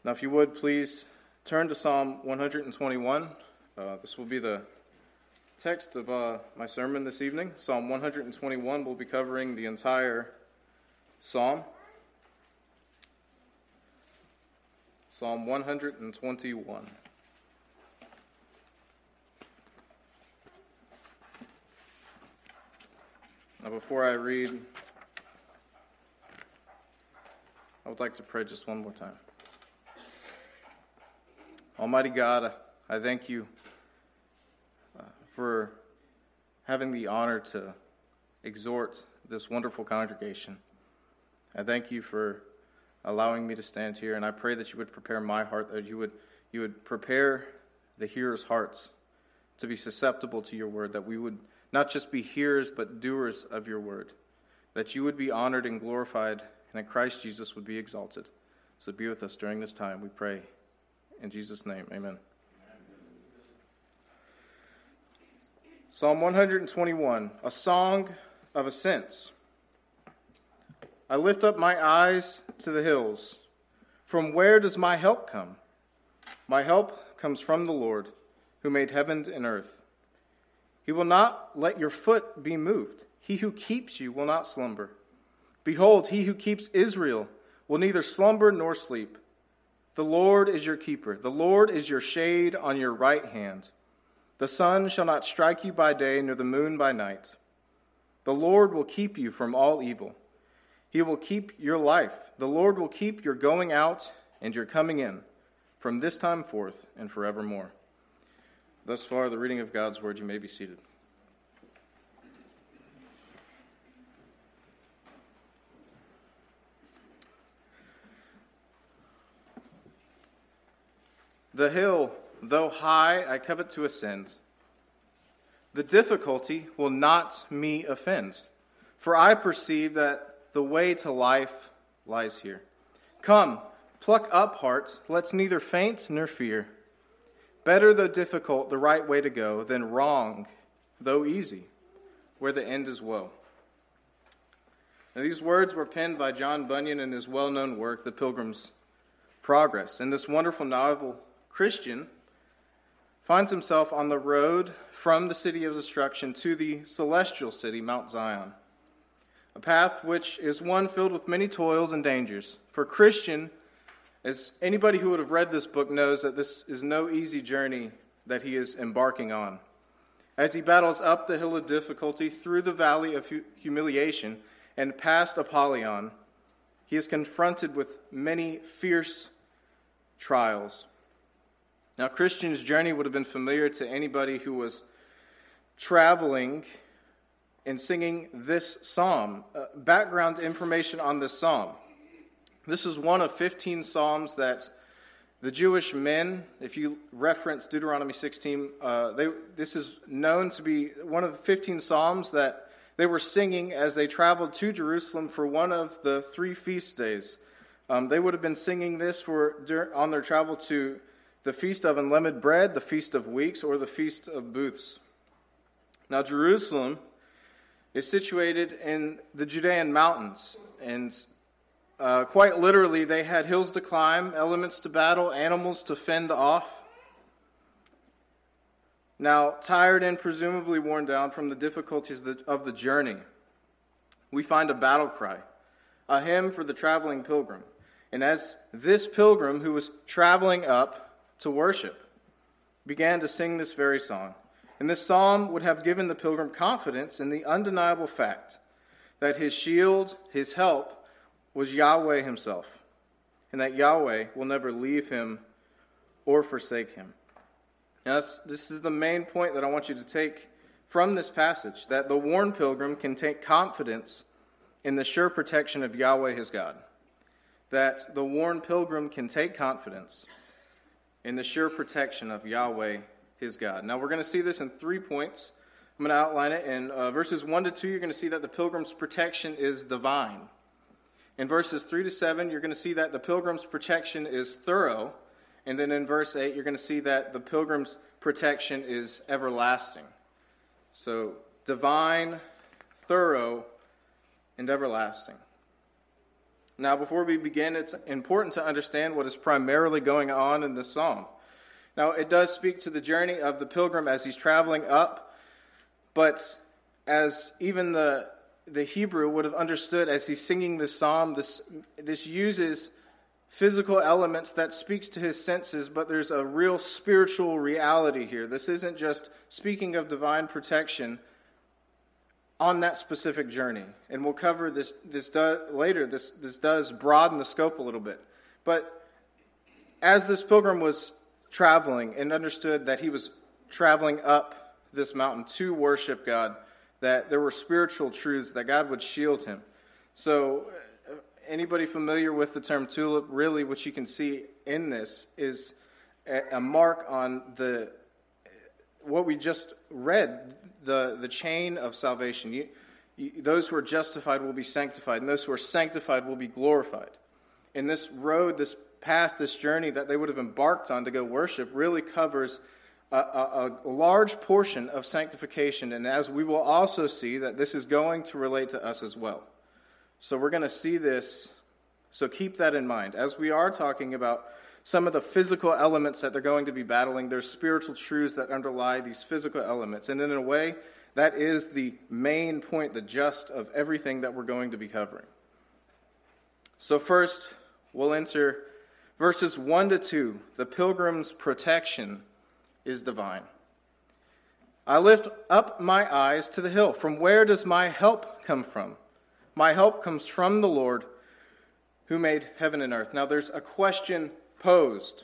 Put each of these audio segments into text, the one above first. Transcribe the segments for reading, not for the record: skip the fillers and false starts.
Now, if you would, please turn to Psalm 121. This will be the text of my sermon this evening. Psalm 121 will be covering the entire psalm. Psalm 121. Now, before I read, I would like to pray just one more time. Almighty God, I thank you for having the honor to exhort this wonderful congregation. I thank you for allowing me to stand here, and I pray that you would prepare my heart, that you would prepare the hearers' hearts to be susceptible to your word, that we would not just be hearers but doers of your word, that you would be honored and glorified, and that Christ Jesus would be exalted. So be with us during this time, we pray. In Jesus' name, amen. Psalm 121, a song of ascents. I lift up my eyes to the hills. From where does my help come? My help comes from the Lord, who made heaven and earth. He will not let your foot be moved. He who keeps you will not slumber. Behold, he who keeps Israel will neither slumber nor sleep. The Lord is your keeper. The Lord is your shade on your right hand. The sun shall not strike you by day, nor the moon by night. The Lord will keep you from all evil. He will keep your life. The Lord will keep your going out and your coming in from this time forth and forevermore. Thus far, the reading of God's word. You may be seated. The hill, though high, I covet to ascend. The difficulty will not me offend, for I perceive that the way to life lies here. Come, pluck up heart, let's neither faint nor fear. Better, though difficult, the right way to go, than wrong, though easy, where the end is woe. Now, these words were penned by John Bunyan in his well-known work, The Pilgrim's Progress. In this wonderful novel, Christian finds himself on the road from the city of destruction to the celestial city, Mount Zion, a path which is one filled with many toils and dangers. For Christian, as anybody who would have read this book knows, that this is no easy journey that he is embarking on. As he battles up the hill of difficulty, through the valley of humiliation, and past Apollyon, he is confronted with many fierce trials. Now, Christian's journey would have been familiar to anybody who was traveling and singing this psalm. Background information on this psalm. This is one of 15 psalms that the Jewish men, if you reference Deuteronomy 16, this is known to be one of the 15 psalms that they were singing as they traveled to Jerusalem for one of the 3 feast days. They would have been singing this on their travel to the Feast of Unleavened Bread, the Feast of Weeks, or the Feast of Booths. Now, Jerusalem is situated in the Judean mountains, and quite literally, they had hills to climb, elements to battle, animals to fend off. Now, tired and presumably worn down from the difficulties of the journey, we find a battle cry, a hymn for the traveling pilgrim. And as this pilgrim who was traveling up to worship began to sing this very song, and this psalm would have given the pilgrim confidence in the undeniable fact that his shield, his help, was Yahweh himself, and that Yahweh will never leave him or forsake him. Now, this is the main point that I want you to take from this passage, that the worn pilgrim can take confidence in the sure protection of Yahweh his God. That the worn pilgrim can take confidence in the sure protection of Yahweh his God. Now, we're going to see this in 3 points. I'm going to outline it. In verses 1 to 2, you're going to see that the pilgrim's protection is divine. In verses 3 to 7, you're going to see that the pilgrim's protection is thorough. And then in verse 8, you're going to see that the pilgrim's protection is everlasting. So, divine, thorough, and everlasting. Now, before we begin, it's important to understand what is primarily going on in this psalm. Now, it does speak to the journey of the pilgrim as he's traveling up, but as even the Hebrew would have understood as he's singing this psalm, this uses physical elements that speaks to his senses, but there's a real spiritual reality here. This isn't just speaking of divine protection on that specific journey. And we'll cover this later. This does broaden the scope a little bit. But as this pilgrim was traveling and understood that he was traveling up this mountain to worship God, that there were spiritual truths that God would shield him. So anybody familiar with the term tulip, really what you can see in this is a mark on what we just read, the chain of salvation. Those who are justified will be sanctified, and those who are sanctified will be glorified. And this road, this path, this journey that they would have embarked on to go worship really covers a large portion of sanctification. And as we will also see, that this is going to relate to us as well. So we're going to see this, so keep that in mind. As we are talking about some of the physical elements that they're going to be battling, there's spiritual truths that underlie these physical elements. And in a way, that is the main point, the gist of everything that we're going to be covering. So first, we'll enter verses 1 to 2. The pilgrim's protection is divine. I lift up my eyes to the hill. From where does my help come from? My help comes from the Lord who made heaven and earth. Now there's a question posed.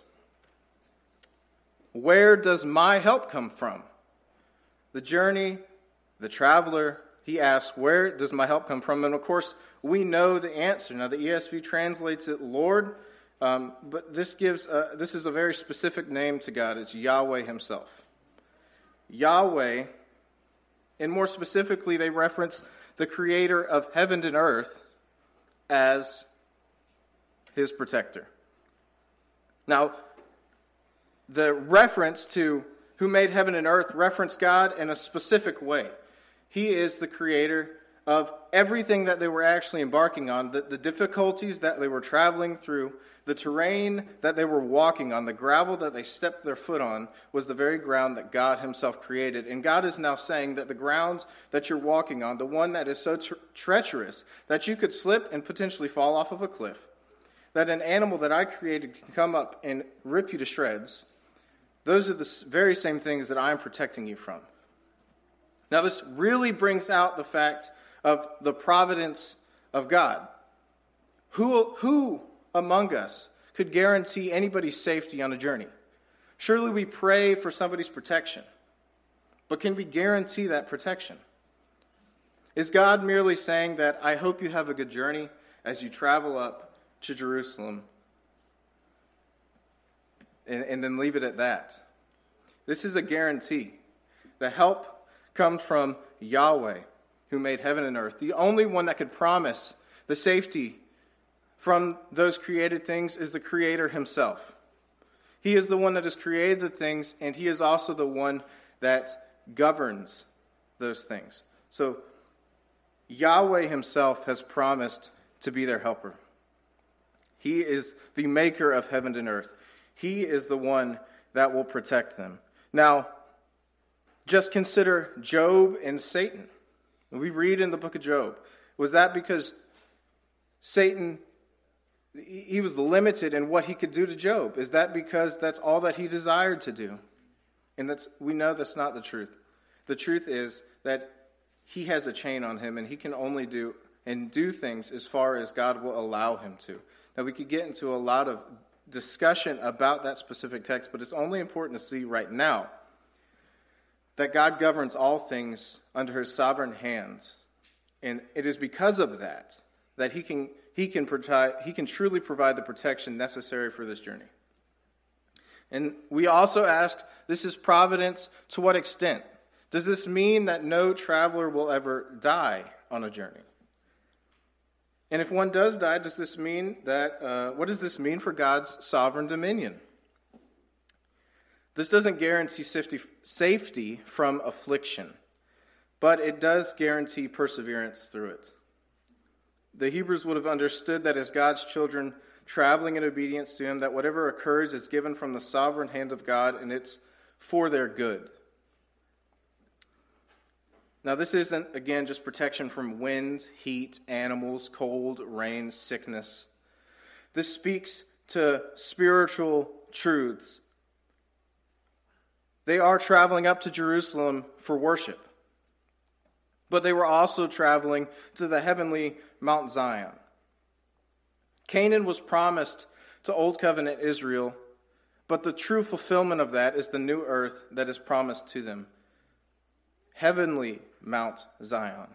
Where does my help come from? The journey, the traveler, he asks, where does my help come from? And of course, we know the answer. Now the ESV translates it Lord, but this is a very specific name to God. It's Yahweh himself. Yahweh, and more specifically, they reference the creator of heaven and earth as his protector. Now, the reference to who made heaven and earth reference God in a specific way. He is the creator of everything that they were actually embarking on, the difficulties that they were traveling through, the terrain that they were walking on, the gravel that they stepped their foot on was the very ground that God himself created. And God is now saying that the ground that you're walking on, the one that is so treacherous that you could slip and potentially fall off of a cliff, that an animal that I created can come up and rip you to shreds, those are the very same things that I'm protecting you from. Now, this really brings out the fact of the providence of God. Who among us could guarantee anybody's safety on a journey? Surely we pray for somebody's protection, but can we guarantee that protection? Is God merely saying that, I hope you have a good journey as you travel up to Jerusalem, and then leave it at that? This is a guarantee. The help comes from Yahweh, who made heaven and earth. The only one that could promise the safety from those created things is the Creator himself. He is the one that has created the things, and he is also the one that governs those things. So Yahweh himself has promised to be their helper. He is the maker of heaven and earth. He is the one that will protect them. Now, just consider Job and Satan. We read in the book of Job. Was that because Satan, he was limited in what he could do to Job? Is that because that's all that he desired to do? And we know that's not the truth. The truth is that he has a chain on him, and he can only do things as far as God will allow him to. Now, we could get into a lot of discussion about that specific text, but it's only important to see right now that God governs all things under his sovereign hands. And it is because of that he can truly provide the protection necessary for this journey. And we also ask, this is providence to what extent? Does this mean that no traveler will ever die on a journey? And if one does die, does this mean that, what does this mean for God's sovereign dominion? This doesn't guarantee safety from affliction, but it does guarantee perseverance through it. The Hebrews would have understood that as God's children traveling in obedience to him, that whatever occurs is given from the sovereign hand of God, and it's for their good. Now, this isn't, again, just protection from wind, heat, animals, cold, rain, sickness. This speaks to spiritual truths. They are traveling up to Jerusalem for worship, but they were also traveling to the heavenly Mount Zion. Canaan was promised to Old Covenant Israel, but the true fulfillment of that is the new earth that is promised to them. Heavenly Mount Zion.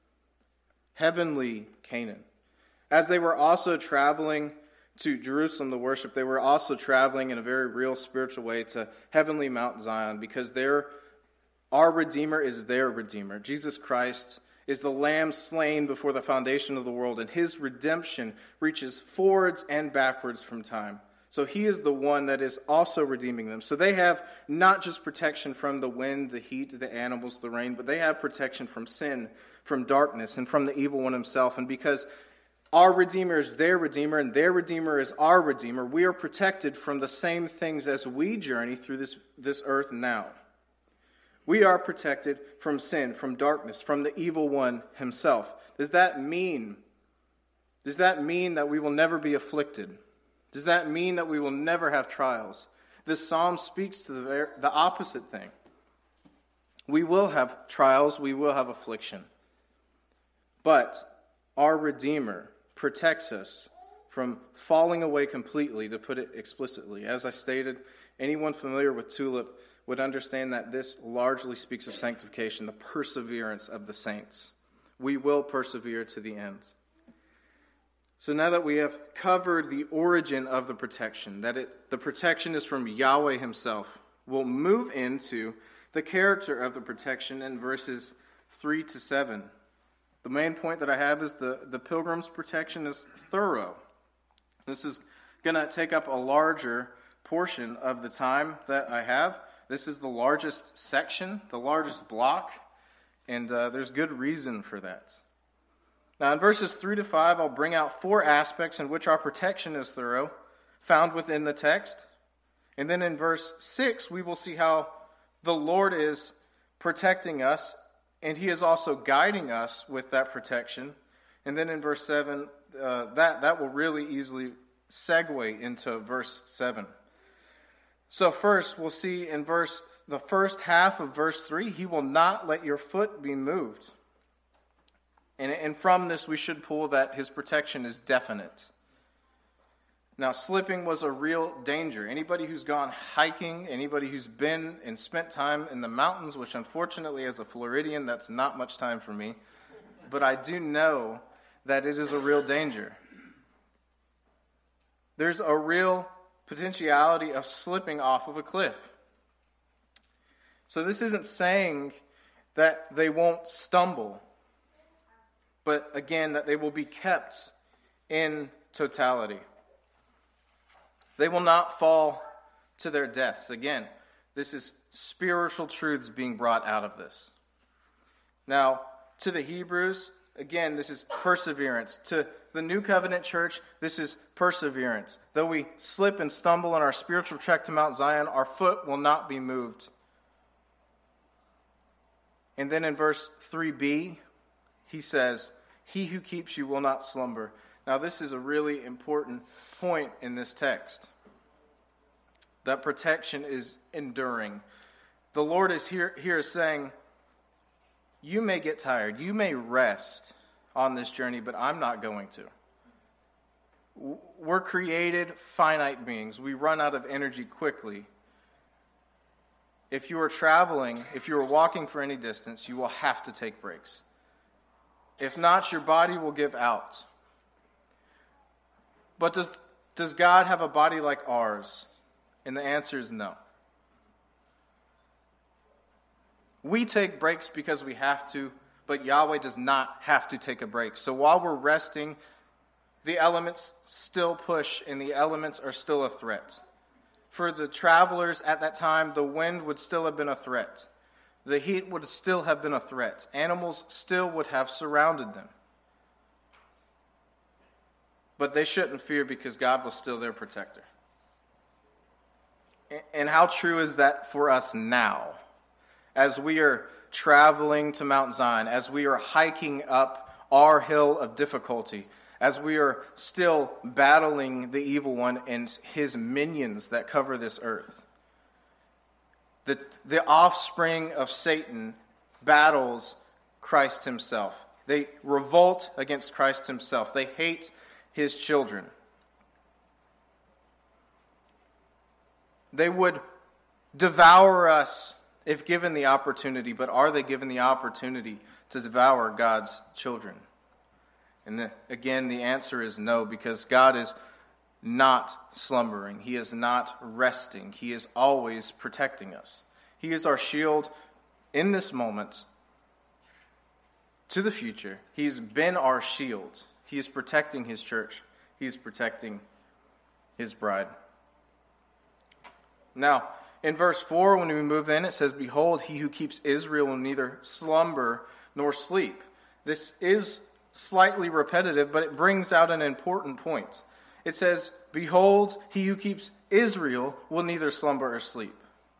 Heavenly Canaan. As they were also traveling to Jerusalem to worship, they were also traveling in a very real spiritual way to heavenly Mount Zion, because our Redeemer is their Redeemer. Jesus Christ is the Lamb slain before the foundation of the world, and his redemption reaches forwards and backwards from time. So he is the one that is also redeeming them. So they have not just protection from the wind, the heat, the animals, the rain, but they have protection from sin, from darkness, and from the evil one himself. And because our Redeemer is their Redeemer, and their Redeemer is our Redeemer, we are protected from the same things as we journey through this earth now. We are protected from sin, from darkness, from the evil one himself. Does that mean that we will never be afflicted? Does that mean that we will never have trials? This psalm speaks to the opposite thing. We will have trials, we will have affliction. But our Redeemer protects us from falling away completely, to put it explicitly. As I stated, anyone familiar with Tulip would understand that this largely speaks of sanctification, the perseverance of the saints. We will persevere to the end. So now that we have covered the origin of the protection, the protection is from Yahweh himself, we'll move into the character of the protection in verses 3 to 7. The main point that I have is the pilgrim's protection is thorough. This is going to take up a larger portion of the time that I have. This is the largest section, the largest block, and there's good reason for that. Now, in verses 3 to 5, I'll bring out 4 aspects in which our protection is thorough, found within the text. And then in verse 6, we will see how the Lord is protecting us, and he is also guiding us with that protection. And then in verse 7, that will really easily segue into verse 7. So first, we'll see in the first half of verse 3, he will not let your foot be moved. And from this, we should pull that his protection is definite. Now, slipping was a real danger. Anybody who's gone hiking, anybody who's been and spent time in the mountains, which unfortunately as a Floridian, that's not much time for me, but I do know that it is a real danger. There's a real potentiality of slipping off of a cliff. So this isn't saying that they won't stumble, but again, that they will be kept in totality. They will not fall to their deaths. Again, this is spiritual truths being brought out of this. Now, to the Hebrews, again, this is perseverance. To the New Covenant Church, this is perseverance. Though we slip and stumble on our spiritual trek to Mount Zion, our foot will not be moved. And then in verse 3b, he says, he who keeps you will not slumber. Now, this is a really important point in this text. That protection is enduring. The Lord is here saying, you may get tired, you may rest on this journey, but I'm not going to. We're created finite beings. We run out of energy quickly. If you are traveling, if you are walking for any distance, you will have to take breaks. If not, your body will give out. But does God have a body like ours? And the answer is no. We take breaks because we have to, but Yahweh does not have to take a break. So while we're resting, the elements still push and the elements are still a threat. For the travelers at that time, the wind would still have been a threat. The heat would still have been a threat. Animals still would have surrounded them. but they shouldn't fear because God was still their protector. And how true is that for us now? As we are traveling to Mount Zion, as we are hiking up our hill of difficulty, as we are still battling the evil one and his minions that cover this earth. The offspring of Satan battles Christ himself. They revolt against Christ himself. They hate his children. They would devour us if given the opportunity, but are they given the opportunity to devour God's children? And again, the answer is no, because God is not slumbering. He is not resting. He is always protecting us. He is our shield in this moment to the future. He's been our shield. He is protecting his church. He is protecting his bride. Now, in verse 4, when we move in, it says, "Behold, he who keeps Israel will neither slumber nor sleep." This is slightly repetitive, but it brings out an important point. It says, "Behold, he who keeps Israel will neither slumber or sleep."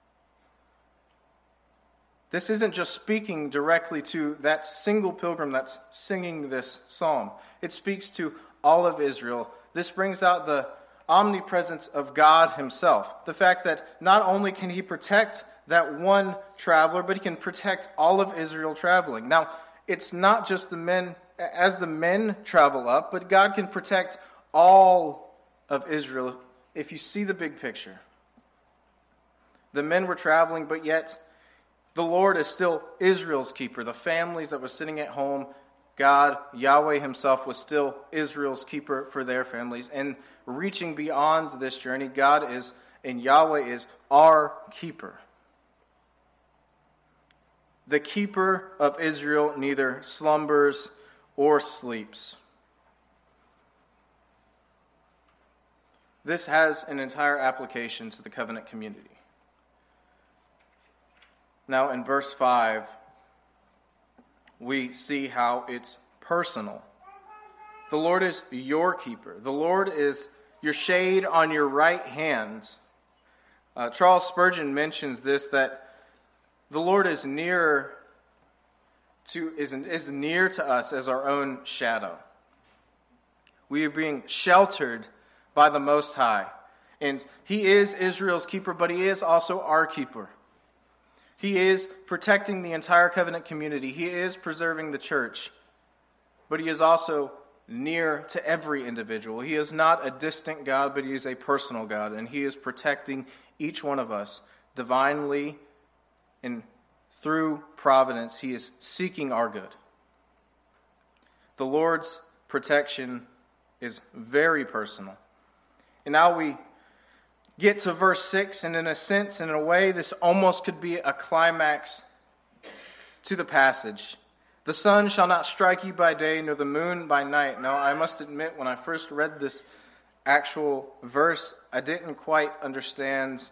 This isn't just speaking directly to that single pilgrim that's singing this psalm. It speaks to all of Israel. This brings out the omnipresence of God himself. The fact that not only can he protect that one traveler, but he can protect all of Israel traveling. Now, it's not just the men, as the men travel up, but God can protect all of Israel if you see the big picture. The men were traveling, but yet the Lord is still Israel's keeper. The families that were sitting at home, God, Yahweh himself, was still Israel's keeper for their families. And reaching beyond this journey, God is, and Yahweh is our keeper. The keeper of Israel neither slumbers or sleeps. This has an entire application to the covenant community. Now, in verse 5, we see how it's personal. The Lord is your keeper. The Lord is your shade on your right hand. Charles Spurgeon mentions this, that the Lord is near to us as our own shadow. We are being sheltered by the Most High. And he is Israel's keeper, but he is also our keeper. He is protecting the entire covenant community. He is preserving the church. But he is also near to every individual. He is not a distant God, but he is a personal God. And he is protecting each one of us divinely, and through providence, he is seeking our good. The Lord's protection is very personal. And now we get to verse 6, and in a sense, in a way, this almost could be a climax to the passage. "The sun shall not strike you by day, nor the moon by night." Now, I must admit, when I first read this actual verse, I didn't quite understand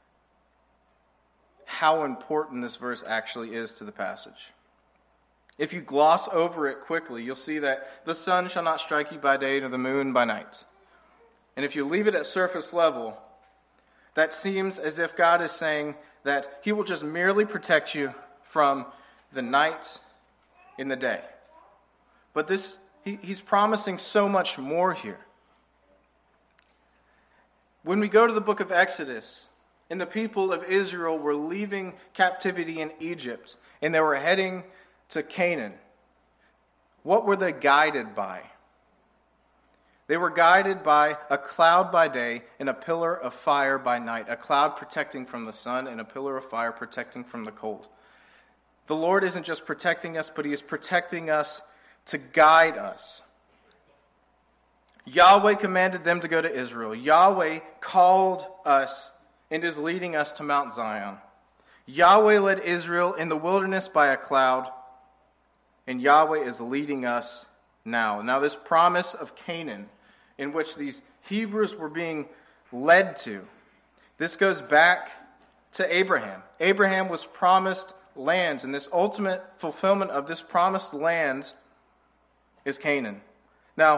how important this verse actually is to the passage. If you gloss over it quickly, you'll see that the sun shall not strike you by day, nor the moon by night. And if you leave it at surface level, that seems as if God is saying that he will just merely protect you from the night in the day. But he's promising so much more here. When we go to the book of Exodus, and the people of Israel were leaving captivity in Egypt, and they were heading to Canaan, what were they guided by? They were guided by a cloud by day and a pillar of fire by night, a cloud protecting from the sun and a pillar of fire protecting from the cold. The Lord isn't just protecting us, but he is protecting us to guide us. Yahweh commanded them to go to Israel. Yahweh called us and is leading us to Mount Zion. Yahweh led Israel in the wilderness by a cloud, and Yahweh is leading us now. Now, this promise of Canaan, in which these Hebrews were being led to, this goes back to Abraham. Abraham was promised lands, and this ultimate fulfillment of this promised land is Canaan. Now,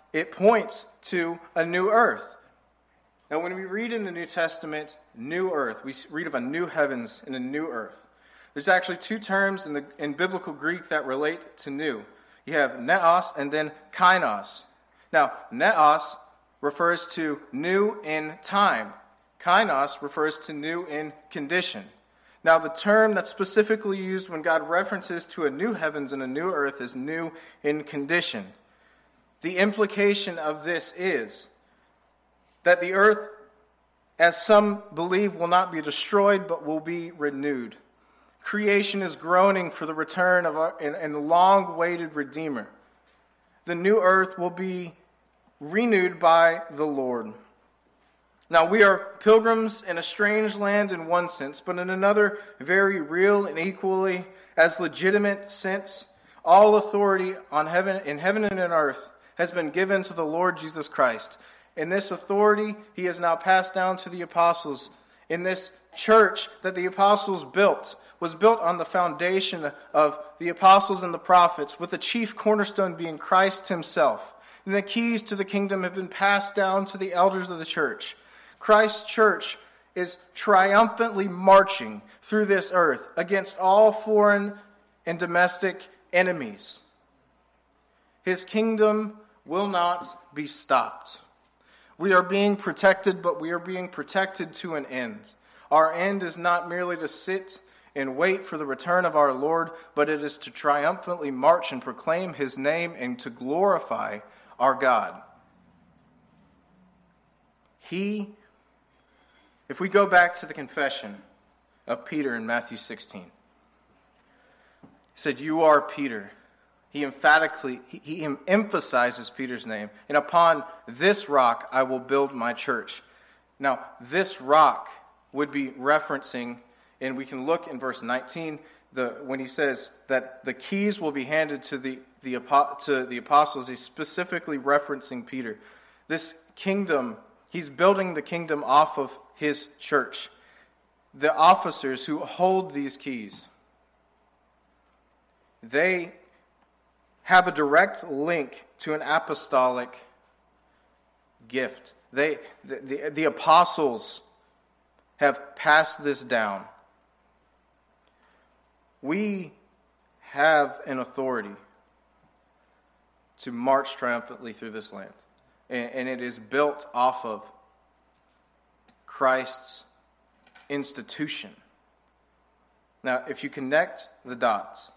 it points to a new earth. Now, when we read in the New Testament, new earth, we read of a new heavens and a new earth. There's actually two terms in biblical Greek that relate to new. You have neos and then kainos. Now, neos refers to new in time. Kainos refers to new in condition. Now, the term that's specifically used when God references to a new heavens and a new earth is new in condition. The implication of this is that the earth, as some believe, will not be destroyed, but will be renewed. Creation is groaning for the return of and the long-awaited Redeemer. The new earth will be renewed by the Lord. Now, we are pilgrims in a strange land in one sense, but in another very real and equally as legitimate sense, all authority in heaven and in earth has been given to the Lord Jesus Christ. And this authority he has now passed down to the apostles. In this church that the apostles built was built on the foundation of the apostles and the prophets, with the chief cornerstone being Christ himself. And the keys to the kingdom have been passed down to the elders of the church. Christ's church is triumphantly marching through this earth against all foreign and domestic enemies. His kingdom will not be stopped. We are being protected, but we are being protected to an end. Our end is not merely to sit and wait for the return of our Lord, but it is to triumphantly march and proclaim his name and to glorify our God. If we go back to the confession of Peter in Matthew 16, he said, "You are Peter." He emphasizes Peter's name. "And upon this rock I will build my church." Now, this rock would be referencing, and we can look in verse 19, when he says that the keys will be handed to the apostles, he's specifically referencing Peter. This kingdom, he's building the kingdom off of his church. The officers who hold these keys, they have a direct link to an apostolic gift. The apostles have passed this down. We have an authority to march triumphantly through this land. And it is built off of Christ's institution. Now, if you connect the dots,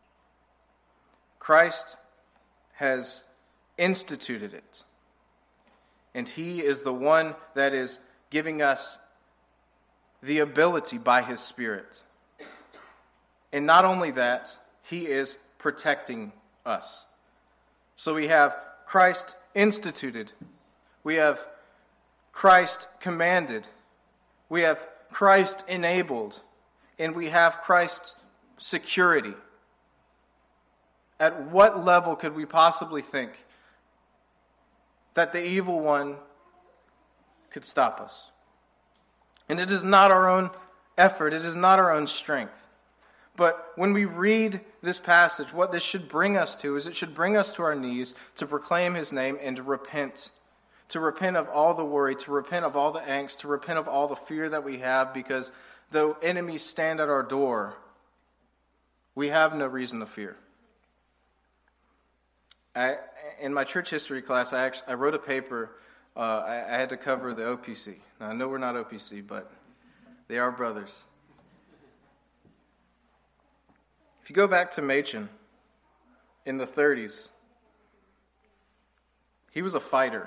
Christ has instituted it. And he is the one that is giving us the ability by his Spirit. And not only that, he is protecting us. So we have Christ instituted. We have Christ commanded. We have Christ enabled. And we have Christ's security. At what level could we possibly think that the evil one could stop us? And it is not our own effort. It is not our own strength. But when we read this passage, what this should bring us to is it should bring us to our knees to proclaim his name and to repent. To repent of all the worry, to repent of all the angst, to repent of all the fear that we have, because though enemies stand at our door, we have no reason to fear. In my church history class, I wrote a paper. I had to cover the OPC. Now, I know we're not OPC, but they are brothers. If you go back to Machen in the 30s, he was a fighter.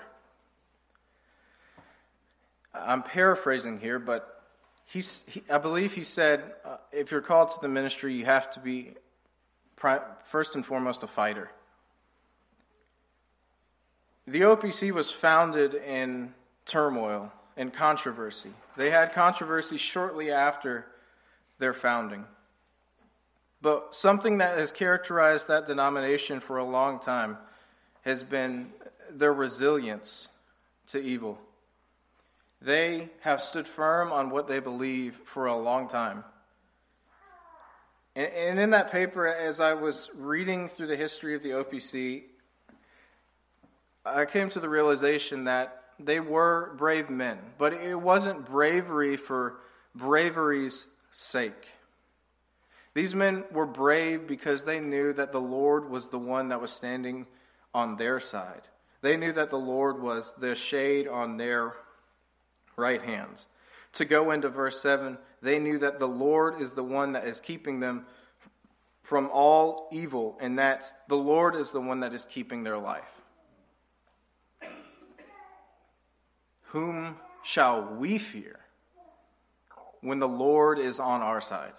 I'm paraphrasing here, but I believe he said, if you're called to the ministry, you have to be first and foremost a fighter. The OPC was founded in turmoil and controversy. They had controversy shortly after their founding. But something that has characterized that denomination for a long time has been their resilience to evil. They have stood firm on what they believe for a long time. And in that paper, as I was reading through the history of the OPC, I came to the realization that they were brave men, but it wasn't bravery for bravery's sake. These men were brave because they knew that the Lord was the one that was standing on their side. They knew that the Lord was the shade on their right hands. To go into verse 7, they knew that the Lord is the one that is keeping them from all evil, and that the Lord is the one that is keeping their life. Whom shall we fear when the Lord is on our side?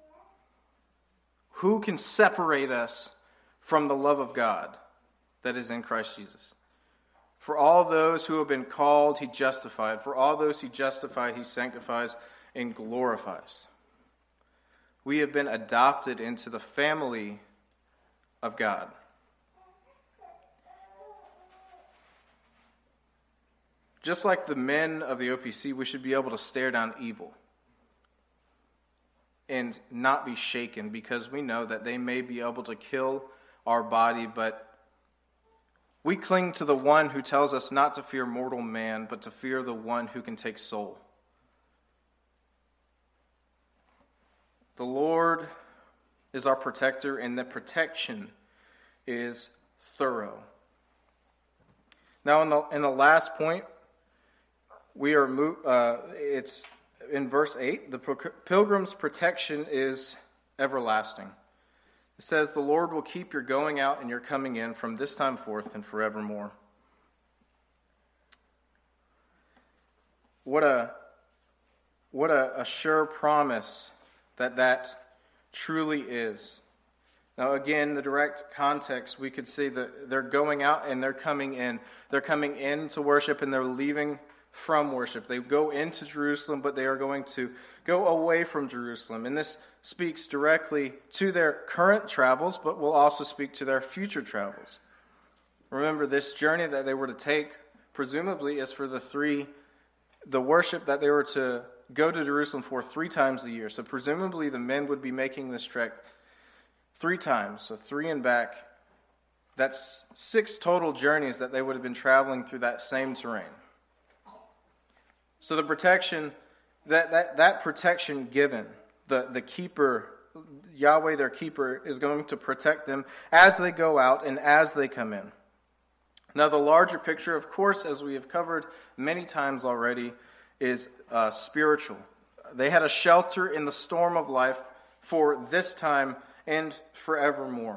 Who can separate us from the love of God that is in Christ Jesus? For all those who have been called, he justified. For all those he justified, he sanctifies and glorifies. We have been adopted into the family of God. Just like the men of the OPC, we should be able to stare down evil and not be shaken, because we know that they may be able to kill our body, but we cling to the one who tells us not to fear mortal man, but to fear the one who can take soul. The Lord is our protector, and the protection is thorough. Now, in the last point, we are it's in verse 8. The pilgrim's protection is everlasting. It says, "The Lord will keep your going out and your coming in from this time forth and forevermore." What a sure promise that truly is. Now, again, the direct context, we could see that they're going out and they're coming in. They're coming in to worship and they're leaving from worship. They go into Jerusalem, but they are going to go away from Jerusalem. And this speaks directly to their current travels, but will also speak to their future travels. Remember, this journey that they were to take, presumably, is for the worship that they were to go to Jerusalem for 3 times a year. So presumably the men would be making this trek 3 times, so 3 and back. That's 6 total journeys that they would have been traveling through that same terrain. So the protection, that protection given, the keeper, Yahweh their keeper, is going to protect them as they go out and as they come in. Now the larger picture, of course, as we have covered many times already, is spiritual. They had a shelter in the storm of life for this time and forevermore.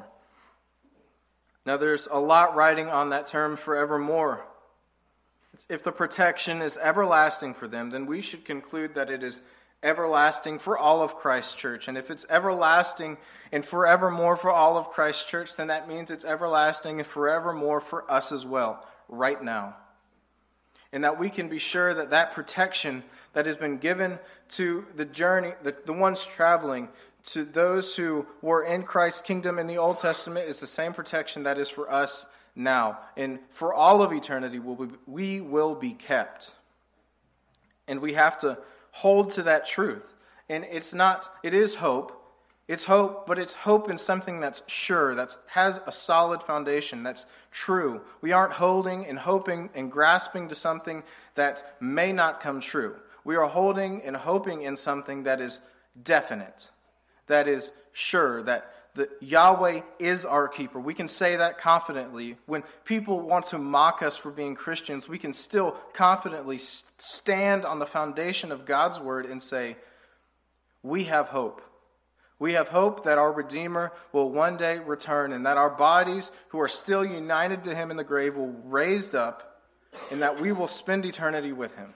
Now there's a lot riding on that term forevermore. If the protection is everlasting for them, then we should conclude that it is everlasting for all of Christ's church. And if it's everlasting and forevermore for all of Christ's church, then that means it's everlasting and forevermore for us as well, right now. And that we can be sure that that protection that has been given to the journey, the ones traveling, to those who were in Christ's kingdom in the Old Testament, is the same protection that is for us now. And for all of eternity, we will be kept. And we have to hold to that truth. And it is hope. It's hope, but it's hope in something that's sure, that has a solid foundation, that's true. We aren't holding and hoping and grasping to something that may not come true. We are holding and hoping in something that is definite, that is sure, that the Yahweh is our keeper. We can say that confidently. When people want to mock us for being Christians, we can still confidently stand on the foundation of God's word and say, we have hope. We have hope that our Redeemer will one day return, and that our bodies, who are still united to him in the grave, will be raised up, and that we will spend eternity with him.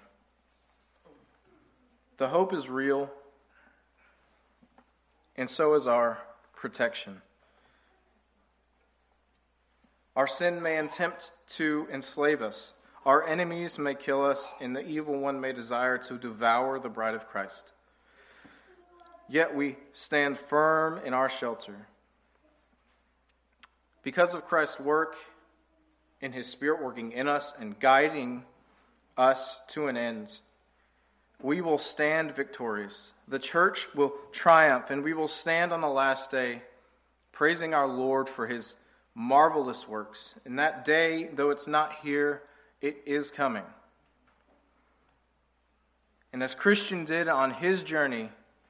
The hope is real, and so is our protection. Our sin may attempt to enslave us. Our enemies may kill us, and the evil one may desire to devour the bride of Christ. Yet we stand firm in our shelter. Because of Christ's work and his Spirit working in us and guiding us to an end, we will stand victorious. The church will triumph, and we will stand on the last day praising our Lord for his marvelous works. And that day, though it's not here, it is coming. And as Christian did on his journey,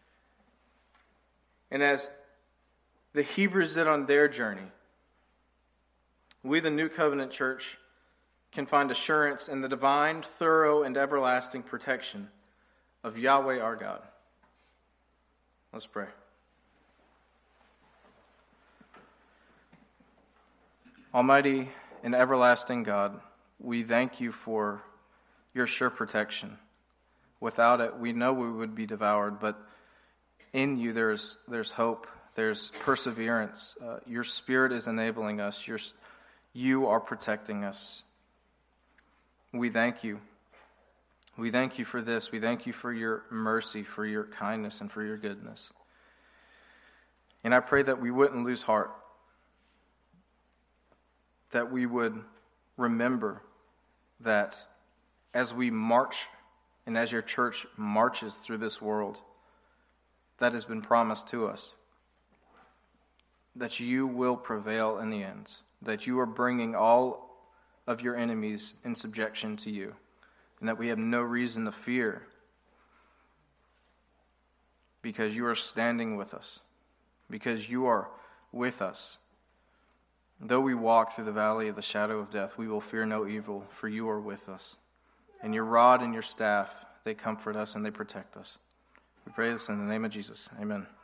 and as the Hebrews did on their journey, we, the New Covenant Church, can find assurance in the divine, thorough, and everlasting protection of Yahweh our God. Let's pray. Almighty and everlasting God, we thank you for your sure protection. Without it, we know we would be devoured, but in you there's hope, there's perseverance. Your Spirit is enabling us. You are protecting us. We thank you. We thank you for this. We thank you for your mercy, for your kindness, and for your goodness. And I pray that we wouldn't lose heart, that we would remember that as we march and as your church marches through this world that has been promised to us, that you will prevail in the end, that you are bringing all of your enemies in subjection to you, and that we have no reason to fear because you are standing with us, because you are with us. Though we walk through the valley of the shadow of death, we will fear no evil, for you are with us. And your rod and your staff, they comfort us and they protect us. We pray this in the name of Jesus. Amen.